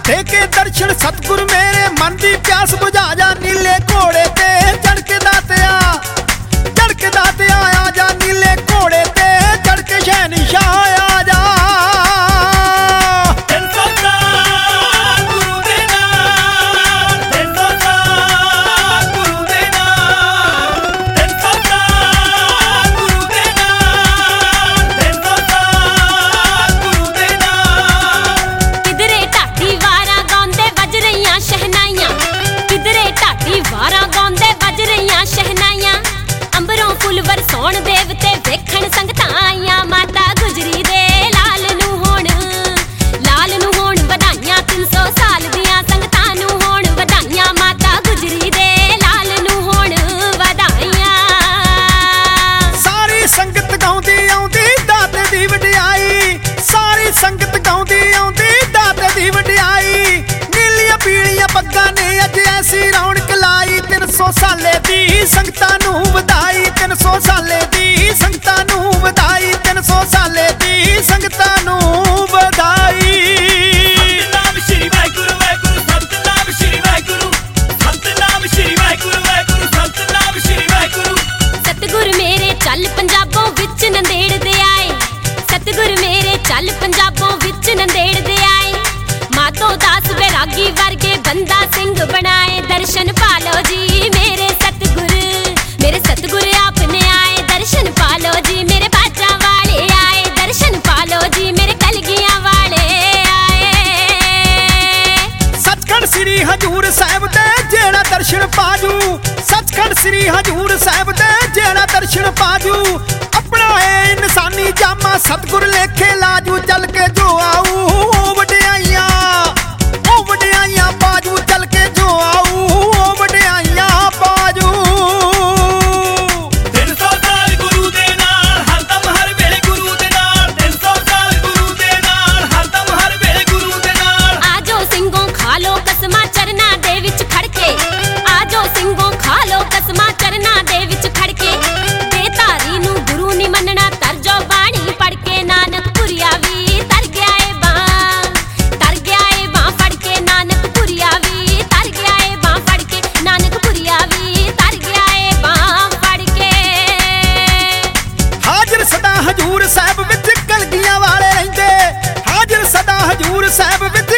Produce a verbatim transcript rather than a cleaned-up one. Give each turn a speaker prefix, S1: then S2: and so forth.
S1: देके दर्शन सतगुर मेरे मन दी प्यास बुझा जा। नीले घोड़े ते चढ़ के दातिया चढ़ के दातिया आ जा। नीले घोड़े ते चढ़ के शहनशाह आ जा।
S2: ਵਰਸੌਣ ਦੇਵਤੇ ਵੇਖਣ ਸੰਗਤਾਂ ਆਈਆਂ। ਮਾਤਾ ਗੁਜਰੀ ਦੇ ਲਾਲ ਨੂੰ ਹੋਣ ਲਾਲ ਨੂੰ ਹੋਣ ਵਧਾਈਆਂ। ਤਿੰਨ ਸੌ ਸਾਲ ਦੀਆਂ ਸੰਗਤਾਂ ਨੂੰ ਹੋਣ ਵਧਾਈਆਂ। ਮਾਤਾ ਗੁਜਰੀ ਦੇ ਲਾਲ ਨੂੰ ਹੋਣ ਵਧਾਈਆਂ।
S1: ਸਾਰੀ ਸੰਗਤ ਗਾਉਂਦੀ ਆਉਂਦੀ ਦਾਤੇ ਦੀ ਵਡਿਆਈ। ਸਾਰੀ ਸੰਗਤ ਗਾਉਂਦੀ ਆਉਂਦੀ ਦਾਤੇ ਦੀ ਵਡਿਆਈ। ਨੀਲੀਆਂ ਪੀਲੀਆਂ ਪੱਗਾਂ ਨੇ ਅੱਜ ਐਸੀ ਰੌਣਕ ਲਾਈ। ਤਿੰਨ ਸੌ ਸਾਲੇ ਦੀ ਸੰਗਤਾਂ ਨੂੰ ਵਧਾਈ। ਤਿੰਨ ਸੌ ਸਾਲੇ ਦੀ ਸੰਗਤਾਂ ਨੂੰ ਵਧਾਈ। ਤਿੰਨ ਸੌ ਸਾਲੇ ਦੀ ਸੰਗਤਾਂ ਨੂੰ ਵਧਾਈ।
S3: ਸਤਿਨਾਮ ਸ਼੍ਰੀ ਵਾਹਿਗੁਰੂ ਵਾਹਿਗੁਰੂ ਸਤਿਨਾਮ ਸ਼੍ਰੀ ਵਾਹਿਗੁਰੂ ਸਤਿਨਾਮ ਸ਼੍ਰੀ ਵਾਹਿਗੁਰੂ ਵਾਹਿਗੁਰੂ ਸਤਿਨਾਮ ਸ਼੍ਰੀ ਵਾਹਿਗੁਰੂ।
S2: ਸਤਿਗੁਰ ਮੇਰੇ ਚੱਲ ਪੰਜਾਬੋਂ ਵਿੱਚ ਨੰਦੇੜ ਦੇ ਆਏ। ਸਤਿਗੁਰ ਮੇਰੇ ਚੱਲ ਪੰਜਾਬੋਂ ਵਿੱਚ ਨੰਦੇੜ ਦੇ ਆਏ। ਮਾਤੋ ਦਾਸ ਵੈਰਾਗੀ ਵਰਗੇ ਬੰਦਾ ਸਿੰਘ ਬਣਾਏ। ਦਰਸ਼ਨ ਪਾਲੋ ਜੀ ਮੇਰੇ ਸਤਿਗੁਰ ਮੇਰੇ ਸਤਿਗੁਰ ਆਪਨੇ ਆਏ। ਦਰਸ਼ਨ ਪਾਲੋ ਜੀ ਮੇਰੇ ਬਾਜਾਂ ਵਾਲੇ ਆਏ। ਦਰਸ਼ਨ ਪਾਲੋ ਜੀ ਮੇਰੇ ਕਲਗੀਆਂ ਵਾਲੇ ਆਏ।
S1: ਸੱਚਖੰਡ ਸ੍ਰੀ ਹਜੂਰ ਸਾਹਿਬ ਦੇ ਜਿਹੜਾ ਦਰਸ਼ਨ ਪਾਜੂ। ਸੱਚਖੰਡ ਸ੍ਰੀ ਹਜੂਰ ਸਾਹਿਬ ਦੇ ਜਿਹੜਾ ਦਰਸ਼ਨ ਪਾਜੂ। ਆਪਣਾ ਏ ਇਨਸਾਨੀ ਜਾਮਾ ਸਤਿਗੁਰ ਲੇਖੇ ਲਾਜੂ। ਚੱਲ ਕੇ ਜੋ ਆਊ ਵਡਿਆਈਆਂ ਉਹ ਵਡਿਆਈਆਂ ਬਾਜੂ। ਚੱਲ ਕੇ ਜੋ ਆਊ ਉਹ ਵਡਿਆਈਆਂ ਬਾਜੂ।
S3: ਤਿੰਨ ਸੌ ਸਾਲ ਗੁਰੂ ਦੇ ਨਾਲ ਹਰਦਮ ਹਰ ਵੇਲੇ ਗੁਰੂ ਦੇ ਨਾਲ। ਤਿੰਨ ਸੌ ਸਾਲ ਗੁਰੂ ਦੇ ਨਾਲ ਹਰਦਮ ਹਰ ਵੇਲੇ ਗੁਰੂ ਦੇ ਨਾਲ।
S2: ਆਜੋ ਸਿੰਘੋਂ ਖਾ ਲੋ ਕਸਮਾਂ ਚਰਨਾਂ ਦੇ ਵਿੱਚ ਖੜ ਕੇ। ਆਜੋ ਸਿੰਘੋਂ ਖਾ ਲੋ ਕਸਮਾਂ ਚਰਨਾਂ ਦੇ ਵਿੱਚ ਖੜ ਕੇ। ਤੇ ਧਾਰੀ ਨੂੰ ਗੁਰੂ ਨਹੀਂ ਮੰਨਣਾ ਤਰ ਜੋ ਬਾਣੀ ਪੜ ਕੇ। ਨਾਨਕ ਪੁਰੀਆ ਵੀ ਤਰ ਗਿਆ ਏ ਬਾਂ ਤਰ ਗਿਆ ਏ ਬਾਂ ਫੜ ਕੇ। ਨਾਨਕ ਪੁਰੀਆ ਵੀ ਤਰ ਗਿਆ ਏ ਬਾਂ ਫੜ ਕੇ। ਨਾਨਕ ਪੁਰੀਆ ਵੀ ਤਰ ਗਿਆ ਏ ਬਾਂ ਫੜ ਕੇ।
S1: ਹਾਜ਼ਰ ਸਦਾ ਹਜੂਰ ਸਾਹਿਬ ਵਿੱਚ ਕਲਗੀਆਂ ਵਾਲੇ ਰਹਿੰਦੇ। ਹਾਜ਼ਰ ਸਦਾ ਹਜੂਰ ਸਾਹਿਬ ਵਿੱਚ